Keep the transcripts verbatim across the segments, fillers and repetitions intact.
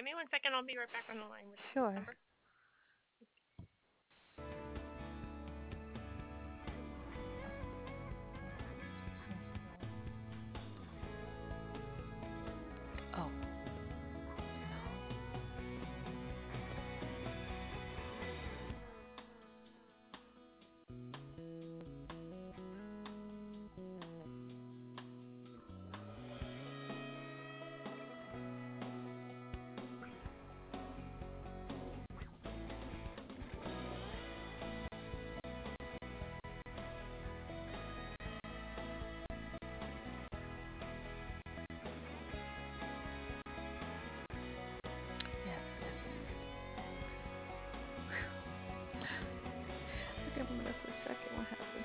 Give me one second. I'll be right back on the line with the Sure. number. Oh. Yes, yes. Okay, remember that for a second. What happened?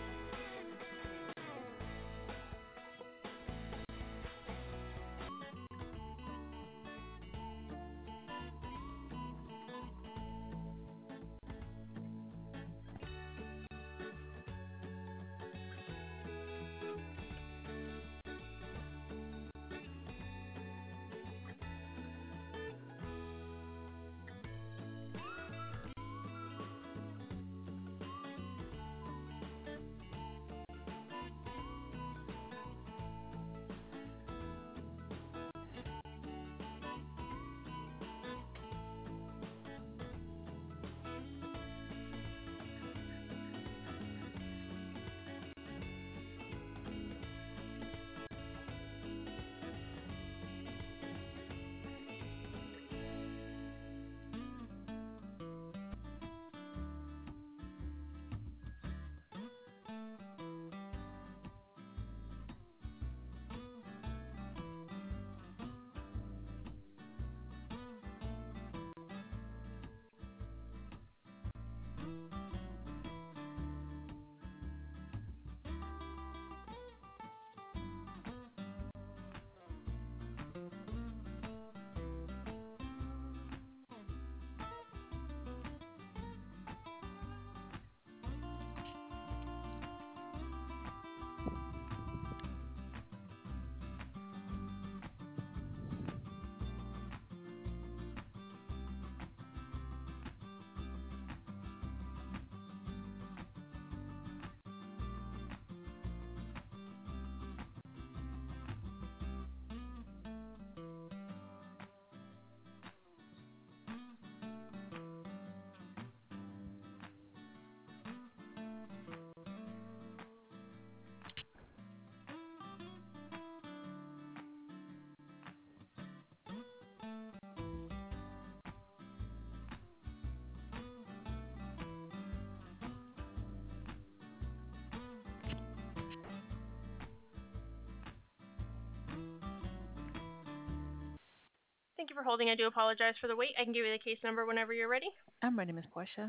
Thank you for holding. I do apologize for the wait. I can give you the case number whenever you're ready. I'm ready, Miss Portia.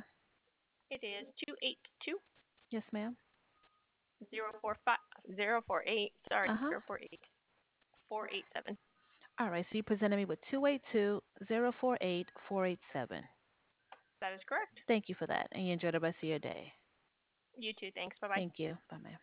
It is two eight two Yes, ma'am. zero four five zero four eight. Sorry, Uh huh. zero four eight four eight seven. All right. So you presented me with two eight two zero four eight four eight seven. That is correct. Thank you for that, and you enjoy the rest of your day. You too. Thanks. Bye bye. Thank you. Bye, ma'am.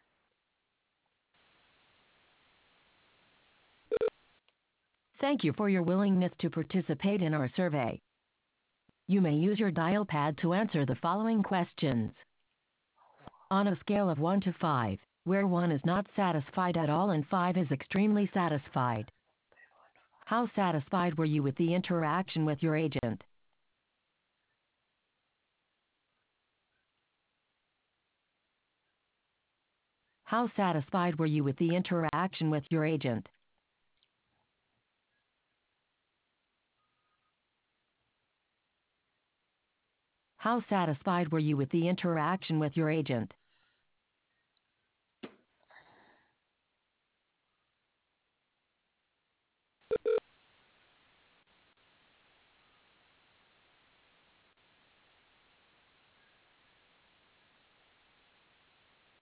Thank you for your willingness to participate in our survey. You may use your dial pad to answer the following questions. On a scale of one to five, where one is not satisfied at all and five is extremely satisfied, how satisfied were you with the interaction with your agent? How satisfied were you with the interaction with your agent? How satisfied were you with the interaction with your agent?